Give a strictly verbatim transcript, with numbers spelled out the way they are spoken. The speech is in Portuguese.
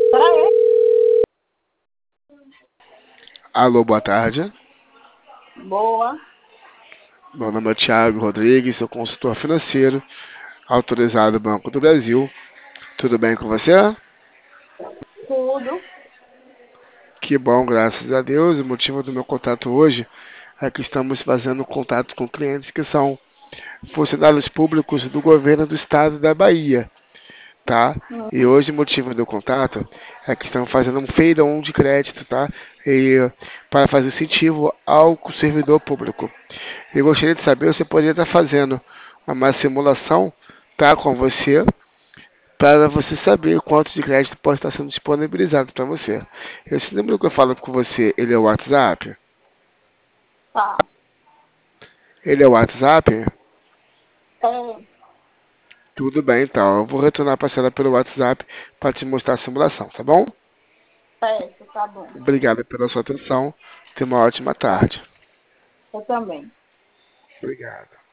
Peraí. Alô, boa tarde. Boa. Meu nome é Thiago Rodrigues, sou consultor financeiro, autorizado do Banco do Brasil. Tudo bem com você? Tudo. Que bom, graças a Deus. O motivo do meu contato hoje é que estamos fazendo contato com clientes que são funcionários públicos do governo do estado da Bahia, tá? E Hum. hoje o motivo do contato é que estamos fazendo um feirão de crédito, tá? E para fazer incentivo ao servidor público. Eu gostaria de saber se você poderia estar fazendo uma simulação, tá, com você, para você saber quanto de crédito pode estar sendo disponibilizado para você. Esse número que eu falo com você, ele é o WhatsApp? Tá. Ele é o WhatsApp? É. Tudo bem, então. Eu vou retornar para a senhora pelo WhatsApp para te mostrar a simulação, tá bom? Certo, tá bom. Obrigado pela sua atenção. Tenha uma ótima Tá. tarde. Eu também. Obrigado.